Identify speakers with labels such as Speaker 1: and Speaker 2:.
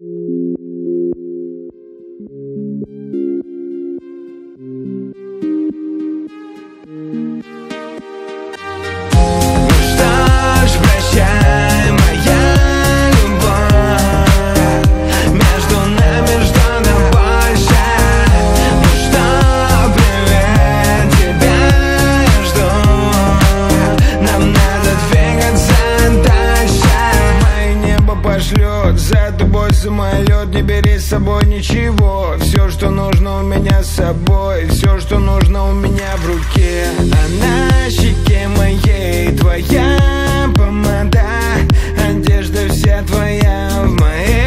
Speaker 1: За тобой самолет, не бери с собой ничего. Все, что нужно у меня с собой, все, что нужно у меня в руке. А на щеке моей твоя помада, одежда вся твоя в моей.